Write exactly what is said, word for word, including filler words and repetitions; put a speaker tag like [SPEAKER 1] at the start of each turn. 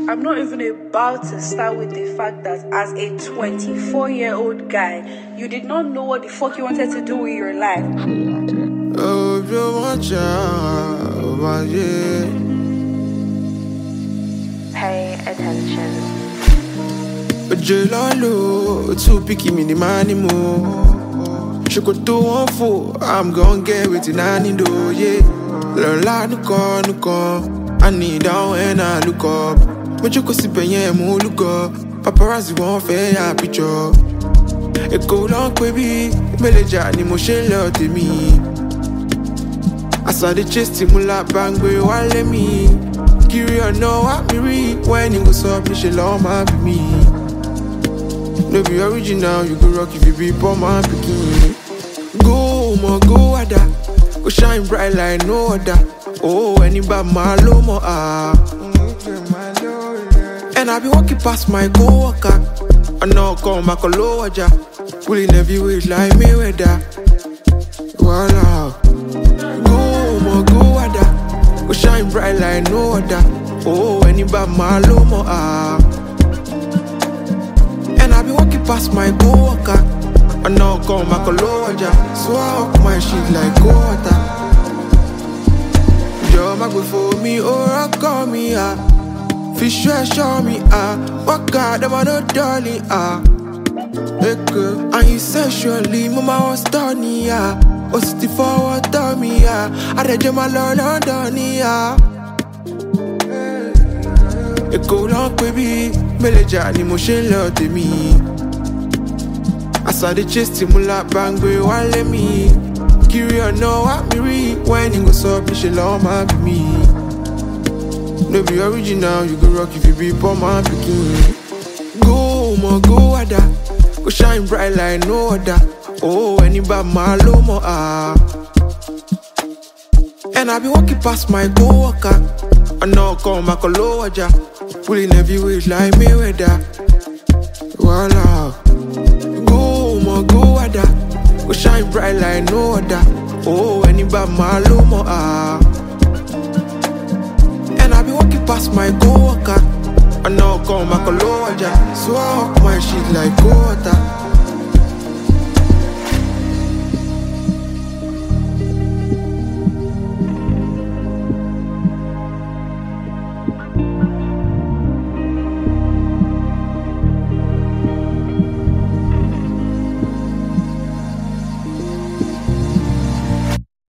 [SPEAKER 1] I'm not even about to start with the fact that as a twenty-four-year-old guy, you did not know what the fuck you wanted to do with your life.
[SPEAKER 2] Oh, if you want your yeah.
[SPEAKER 3] Pay attention.
[SPEAKER 2] Jelalo, too picky me the money more. She could do one fool, I'm gon' get with it, I need do, yeah. Learn la no call, no call. I need down when I look up. But you could see penye mo look up. Paparazzi won't fair ya picture. It go long baby, meleja ni mo she love to me. I saw the chest to mula bang boy wale me. Curious know what me read when you go up, me she love my me. No be original, you go rock if you be poor man picking. Go mo go ada, go shine bright like no other. Oh, anybody my low mo ah. And I be walking past my co-worker. I know come back a lower ja. Pulling heavy weight like Mayweather. Voila. Go mo go ada, go shine bright like no other. Oh, anybody my low mo ah. And I be walking past my co-worker. I know come back a lower ja. So I walk my shit like water. Yo, my good for me, or I call me ah. Fish show me ah. What God, them are no darling ah. Hey girl, and you sexually, mama was done ah. Was the forward to me ah. I read you my lord on done ah. It go long baby, meleja ni mo she love to me. I saw the chest to mula bang boy wale me. Curious know what me read when you go up, me she love my me. No be original, you go rock if you be poor man picking. Go mo go ada, go shine bright like no other. Oh, anybody my low mo ah. And I be walking past my co-worker. I know come back a lower ja. Pulling heavy weight like Mayweather. Voila. Go mo go ada, go shine bright like no other. Oh, anybody my low mo ah. And I be walking past my co-worker. I know come back a lower ja. So I walk my shit like water.